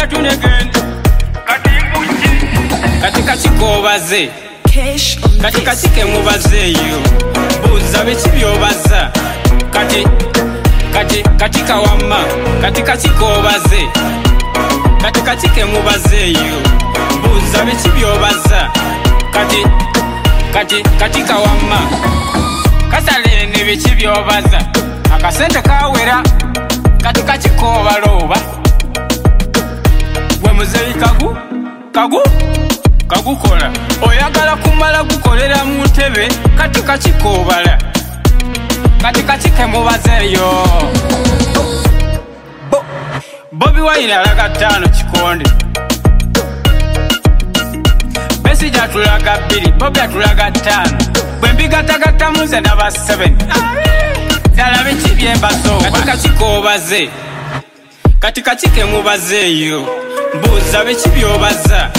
again. Katika chikobaze katika chike mubazeyo buza bechibyobaza katika wama katika chikobaze katika chike mubazeyo buza bechibyobaza katika wama kasale ne bechibyobaza akasente kawera katika chikobaloba gwe muzeyi kagukola oyagala kumala gukolera mu ntebe katika chikobala katika chike mubazeyo Bobi Wine alaga 5 chikonde Besija tulaga 2 Bobi atulaga 5 bwembiga tagata muze na ba 7 dala bichibyemba so katika chikobaze katika chike mubazeyo mbuza bichibyobaza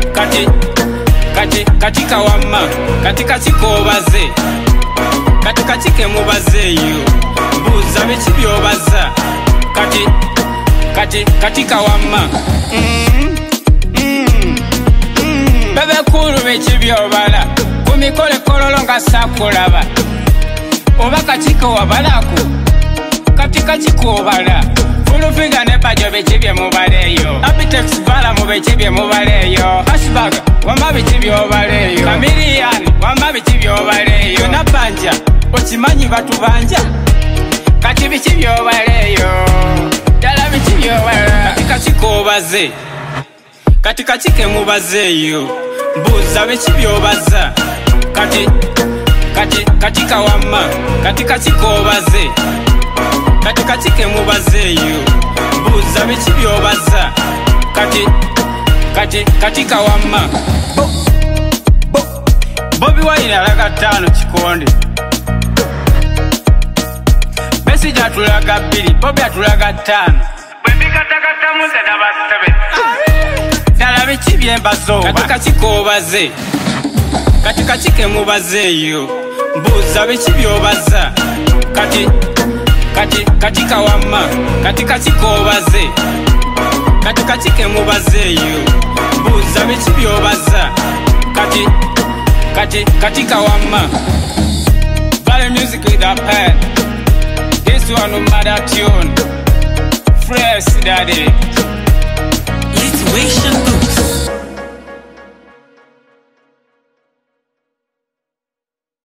katika wama katika chikobaze katika chike mubazeyo mbuza bechibyobaza katika wama bebe kulu bechibyobala kumikole kololonga sakulaba oba kachiko wabalako katika chikobala Fulufiga nepajo bechibye mubaleyo Apitex vala mu bechibye mubaleyo Hashbag wama bechibye obaleyo Kamilian wama bechibye obaleyo Napanja ochimanyi batu banja Kati bechibye obaleyo Dala bechibye obaleyo Katika chikobaze katika chike mubazeyo mbuza bechibye obaza katika wama katika chikobaze katika chike mubazeyo mbuza bechibyobaza katika wama Bobi Wine alaga 5 chikonde Besija atulaga 2 Bobi atulaga 5 bwembiga tagata muze na ba 7 dala bechibyemba so katika chikobaze katika chike mubazeyo mbuza bechibyobaza katika wama katika chikobaze katika chike mubazeyo mbuza bechibyobaza katika wama Valley music with a pen this one mother tune fresh daddy It's way